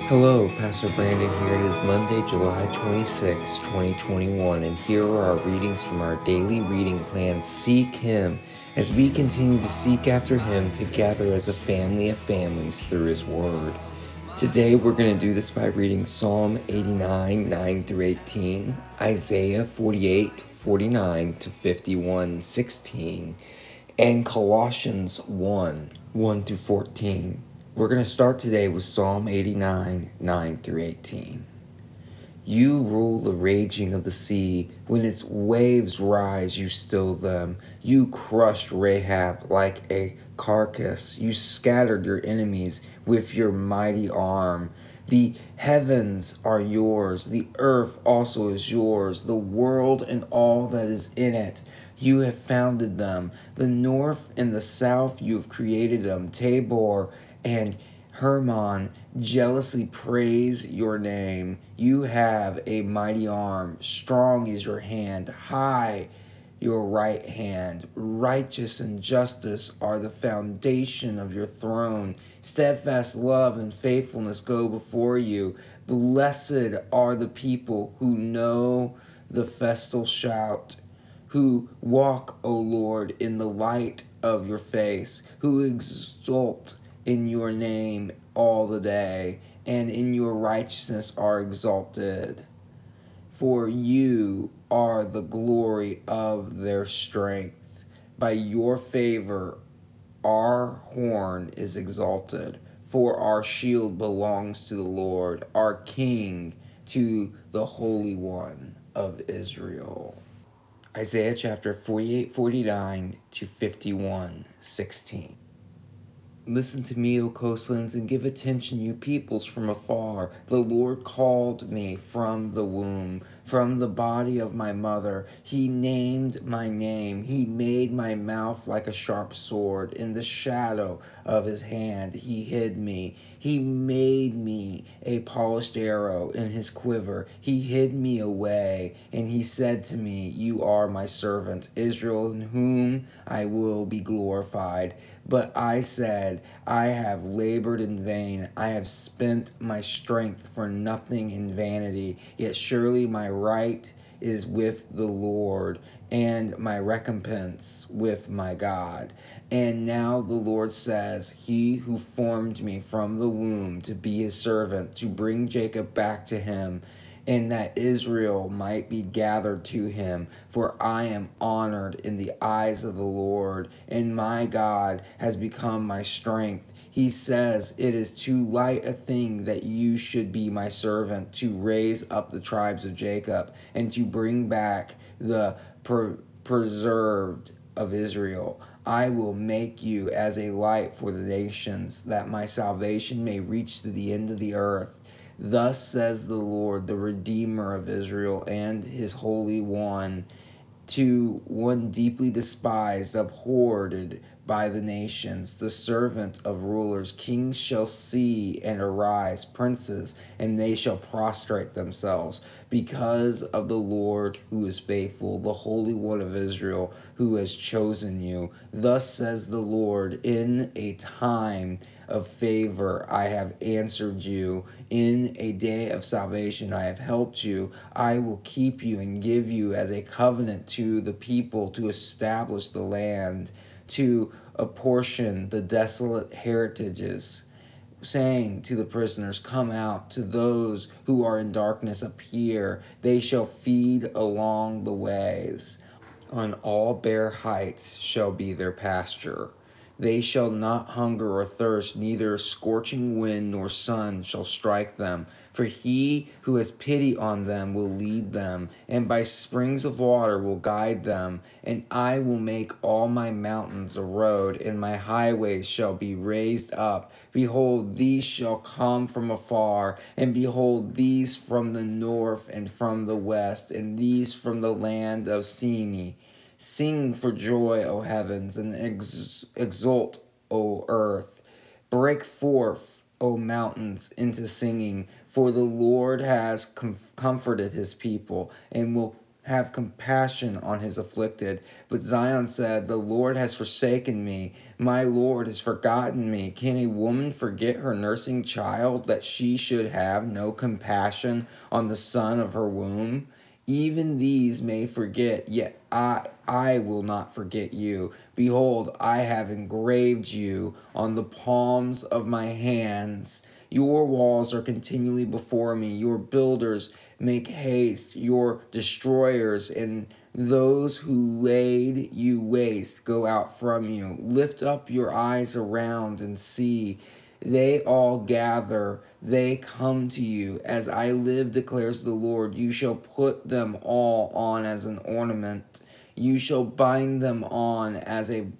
Hello, Pastor Brandon here. It is Monday, July 26, 2021, and here are our readings from our daily reading plan, Seek Him, as we continue to seek after Him together as a family of families through His Word. Today we're going to do this by reading Psalm 89, 9 through 18, Isaiah 48, 49 to 51, 16, and Colossians 1, 1 through 14. We're going to start today with Psalm 89, 9 through 18. You rule the raging of the sea. When its waves rise, you still them. You crushed Rahab like a carcass. You scattered your enemies with your mighty arm. The heavens are yours. The earth also is yours. The world and all that is in it. You have founded them. The north and the south, you have created them. Tabor and Hermon jealously praise your name. You have a mighty arm. Strong is your hand. High your right hand. Righteous and justice are the foundation of your throne. Steadfast love and faithfulness go before you. Blessed are the people who know the festal shout, who walk, O Lord, in the light of your face, who exult in your name all the day, and in your righteousness are exalted. For you are the glory of their strength. By your favor our horn is exalted, for our shield belongs to the Lord, our King, to the Holy One of Israel. Isaiah chapter 48, 49 to 51, 16. Listen to me, O coastlands, and give attention, you peoples from afar. The Lord called me from the womb, from the body of my mother. He named my name. He made my mouth like a sharp sword. In the shadow of his hand he hid me. He made me a polished arrow in his quiver. He hid me away, and he said to me, You are my servant, Israel, in whom I will be glorified. But I said, I have labored in vain. I have spent my strength for nothing in vanity. Yet surely my right is with the Lord, and my recompense with my God. And now the Lord says, He who formed me from the womb to be his servant, to bring Jacob back to him, and that Israel might be gathered to him. For I am honored in the eyes of the Lord, and my God has become my strength. He says, It is too light a thing that you should be my servant, to raise up the tribes of Jacob, and to bring back the preserved of Israel. I will make you as a light for the nations, that my salvation may reach to the end of the earth. Thus says the Lord, the Redeemer of Israel and his Holy One, to one deeply despised, abhorred by the nations, the servant of rulers. Kings shall see and arise, princes, and they shall prostrate themselves, because of the Lord who is faithful, the Holy One of Israel, who has chosen you. Thus says the Lord, in a time of favor I have answered you. In a day of salvation I have helped you. I will keep you and give you as a covenant to the people, to establish the land, to apportion the desolate heritages, saying to the prisoners, Come out, to those who are in darkness, appear. They shall feed along the ways. On all bare heights shall be their pasture. They shall not hunger or thirst, neither scorching wind nor sun shall strike them. For he who has pity on them will lead them, and by springs of water will guide them. And I will make all my mountains a road, and my highways shall be raised up. Behold, these shall come from afar, and behold, these from the north and from the west, and these from the land of Sinai. Sing for joy, O heavens, and exult, O earth. Break forth, O mountains, into singing, for the Lord has comforted his people, and will have compassion on his afflicted. But Zion said, the Lord has forsaken me. My Lord has forgotten me. Can a woman forget her nursing child, that she should have no compassion on the son of her womb? Even these may forget, yet I will not forget you. Behold, I have engraved you on the palms of my hands. Your walls are continually before me. Your builders make haste. Your destroyers and those who laid you waste go out from you. Lift up your eyes around and see. They all gather, they come to you. As I live, declares the Lord, you shall put them all on as an ornament. You shall bind them on as a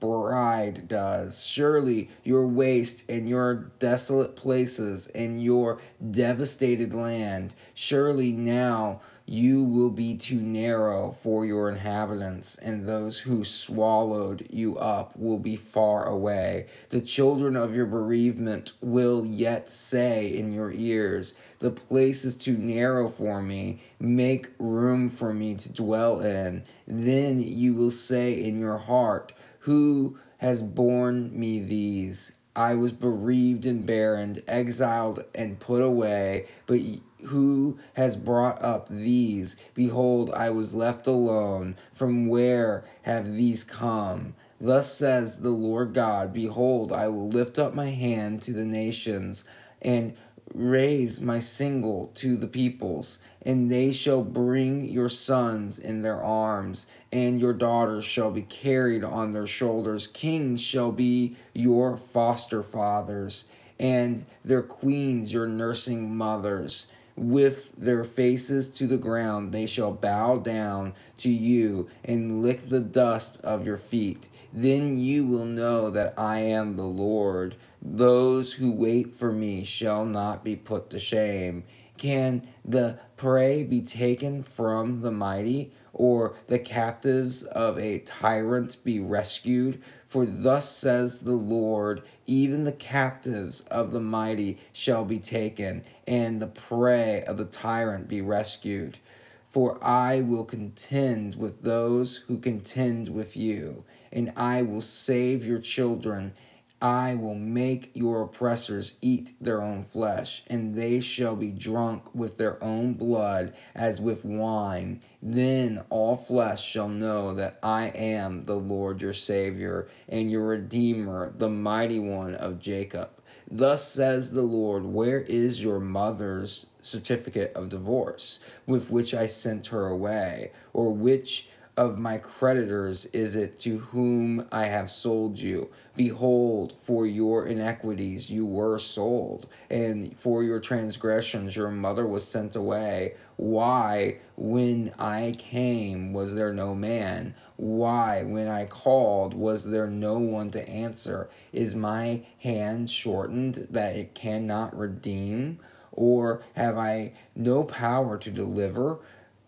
bride does. Surely your waste and your desolate places and your devastated land, surely now you will be too narrow for your inhabitants, and those who swallowed you up will be far away. The children of your bereavement will yet say in your ears, the place is too narrow for me. Make room for me to dwell in. Then you will say in your heart, who has borne me these? I was bereaved and barren, exiled and put away, but who has brought up these? Behold, I was left alone. From where have these come? Thus says the Lord God, behold, I will lift up my hand to the nations, and raise my single to the peoples, and they shall bring your sons in their arms, and your daughters shall be carried on their shoulders. Kings shall be your foster fathers, and their queens your nursing mothers. With their faces to the ground, they shall bow down to you and lick the dust of your feet. Then you will know that I am the Lord. Those who wait for me shall not be put to shame. Can the prey be taken from the mighty, or the captives of a tyrant be rescued? For thus says the Lord, even the captives of the mighty shall be taken, and the prey of the tyrant be rescued. For I will contend with those who contend with you, and I will save your children. I will make your oppressors eat their own flesh, and they shall be drunk with their own blood as with wine. Then all flesh shall know that I am the Lord your Savior, and your Redeemer, the Mighty One of Jacob. Thus says the Lord, where is your mother's certificate of divorce, with which I sent her away? Or which of my creditors is it to whom I have sold you? Behold, for your iniquities you were sold, and for your transgressions your mother was sent away. Why, when I came, was there no man? Why, when I called, was there no one to answer? Is my hand shortened that it cannot redeem? Or have I no power to deliver?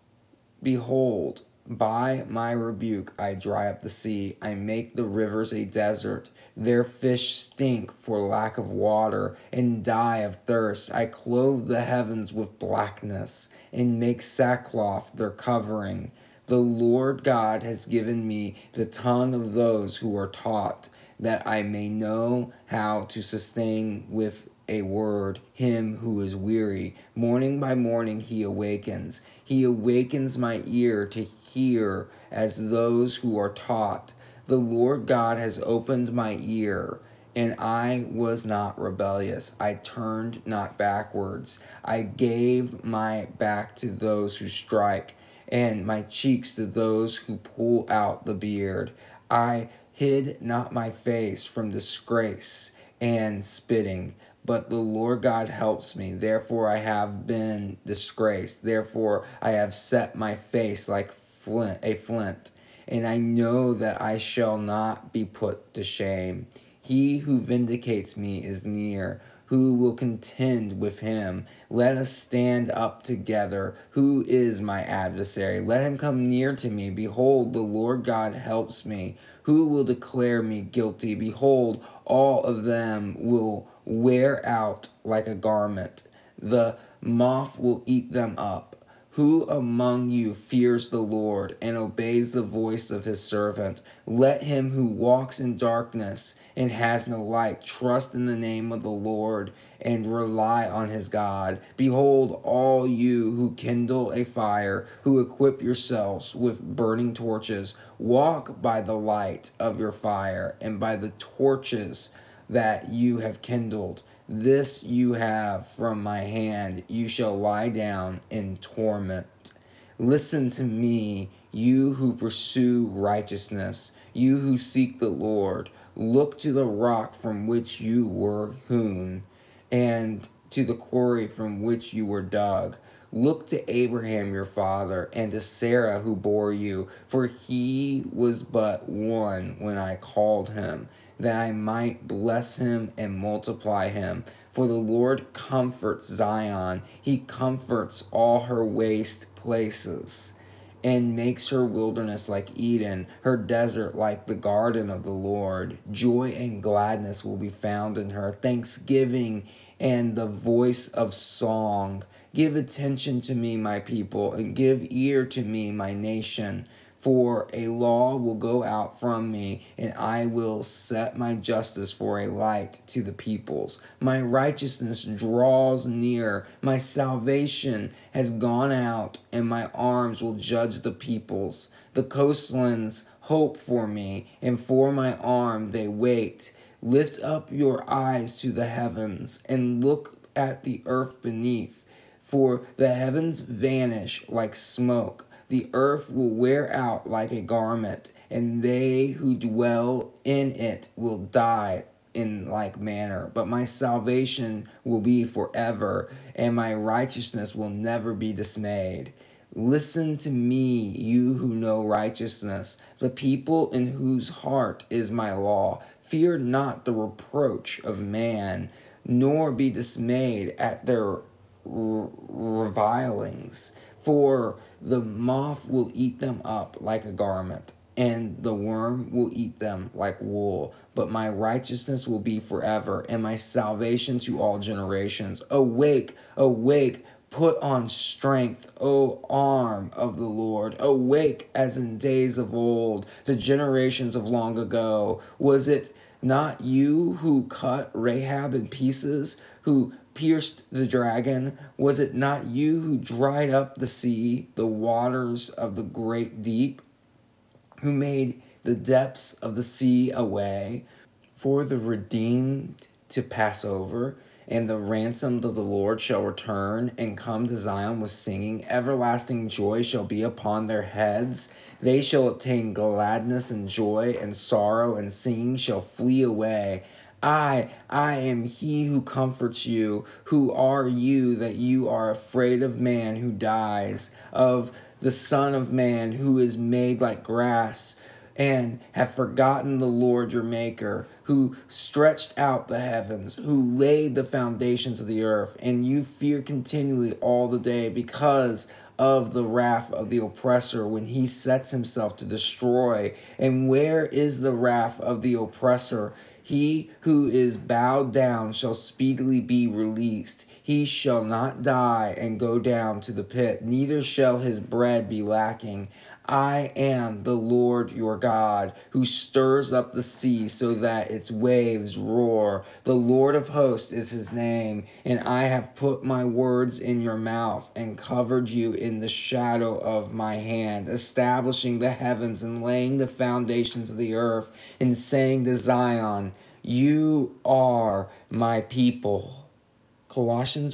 Behold, by my rebuke I dry up the sea, I make the rivers a desert. Their fish stink for lack of water, and die of thirst. I clothe the heavens with blackness, and make sackcloth their covering. The Lord God has given me the tongue of those who are taught, that I may know how to sustain with a word him who is weary. Morning by morning he awakens. He awakens my ear to hear as those who are taught. The Lord God has opened my ear, and I was not rebellious. I turned not backwards. I gave my back to those who strike, and my cheeks to those who pull out the beard. I hid not my face from disgrace and spitting. But the Lord God helps me. Therefore I have been disgraced. Therefore I have set my face like a flint. And I know that I shall not be put to shame. He who vindicates me is near. Who will contend with him? Let us stand up together. Who is my adversary? Let him come near to me. Behold, the Lord God helps me. Who will declare me guilty? Behold, all of them will wear out like a garment. The moth will eat them up. Who among you fears the Lord and obeys the voice of his servant? Let him who walks in darkness and has no light trust in the name of the Lord and rely on his God. Behold, all you who kindle a fire, who equip yourselves with burning torches, walk by the light of your fire and by the torches that you have kindled. This you have from my hand. You shall lie down in torment. Listen to me, you who pursue righteousness, you who seek the Lord. Look to the rock from which you were hewn, and to the quarry from which you were dug. Look to Abraham your father, and to Sarah who bore you, for he was but one when I called him, that I might bless him and multiply him. For the Lord comforts Zion, he comforts all her waste places, and makes her wilderness like Eden, her desert like the garden of the Lord. Joy and gladness will be found in her, thanksgiving and the voice of song. Give attention to me, my people, and give ear to me, my nation. For a law will go out from me, and I will set my justice for a light to the peoples. My righteousness draws near. My salvation has gone out, and my arms will judge the peoples. The coastlands hope for me, and for my arm they wait. Lift up your eyes to the heavens, and look at the earth beneath. For the heavens vanish like smoke. The earth will wear out like a garment, and they who dwell in it will die in like manner. But my salvation will be forever, and my righteousness will never be dismayed. Listen to me, you who know righteousness, the people in whose heart is my law. Fear not the reproach of man, nor be dismayed at their revilings. For the moth will eat them up like a garment, and the worm will eat them like wool. But my righteousness will be forever, and my salvation to all generations. Awake, awake, put on strength, O arm of the Lord. Awake as in days of old, the generations of long ago. Was it not you who cut Rahab in pieces, who pierced the dragon? Was it not you who dried up the sea, the waters of the great deep, who made the depths of the sea a way for the redeemed to pass over? And the ransomed of the Lord shall return and come to Zion with singing. Everlasting joy shall be upon their heads. They shall obtain gladness and joy, and sorrow and singing shall flee away. I am he who comforts you. Who are you that you are afraid of man who dies, of the Son of Man who is made like grass, and have forgotten the Lord your Maker, who stretched out the heavens, who laid the foundations of the earth, and you fear continually all the day because of the wrath of the oppressor when he sets himself to destroy. And where is the wrath of the oppressor? He who is bowed down shall speedily be released. He shall not die and go down to the pit, neither shall his bread be lacking. I am the Lord your God, who stirs up the sea so that its waves roar. The Lord of hosts is his name, and I have put my words in your mouth and covered you in the shadow of my hand, establishing the heavens and laying the foundations of the earth, and saying to Zion, you are my people. Colossians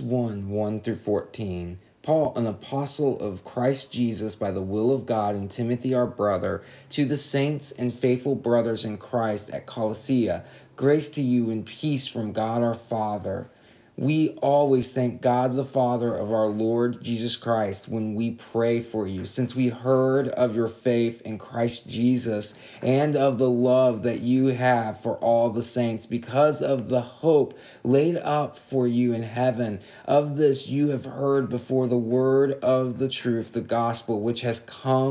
1:1-14. Paul, an apostle of Christ Jesus by the will of God, and Timothy our brother, to the saints and faithful brothers in Christ at Colossae, grace to you and peace from God our Father. We always thank God the Father of our Lord Jesus Christ when we pray for you, since we heard of your faith in Christ Jesus and of the love that you have for all the saints because of the hope laid up for you in heaven. Of this you have heard before the word of the truth, the gospel, which has come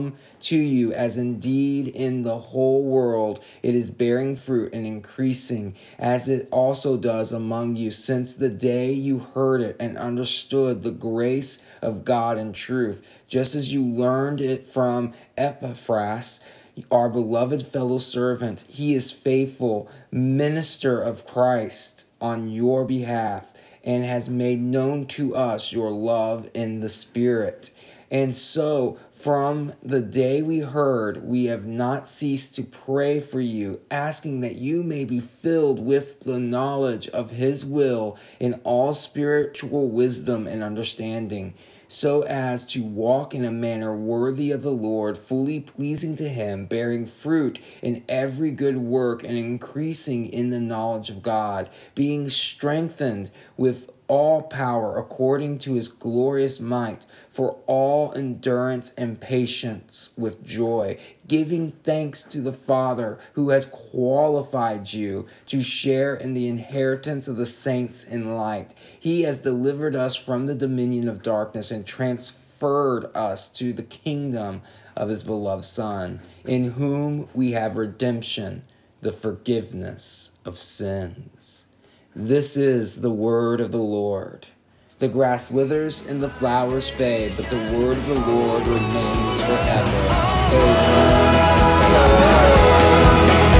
to you, as indeed in the whole world it is bearing fruit and increasing, as it also does among you, since the day you heard it and understood the grace of God in truth, just as you learned it from Epaphras, our beloved fellow servant. He is faithful, minister of Christ on your behalf, and has made known to us your love in the Spirit. And so, from the day we heard, we have not ceased to pray for you, asking that you may be filled with the knowledge of His will in all spiritual wisdom and understanding, so as to walk in a manner worthy of the Lord, fully pleasing to Him, bearing fruit in every good work and increasing in the knowledge of God, being strengthened with all power according to His glorious might, for all endurance and patience with joy, giving thanks to the Father who has qualified you to share in the inheritance of the saints in light. He has delivered us from the dominion of darkness and transferred us to the kingdom of His beloved Son, in whom we have redemption, the forgiveness of sins. This is the word of the Lord. The grass withers and the flowers fade, but the word of the Lord remains forever. Amen.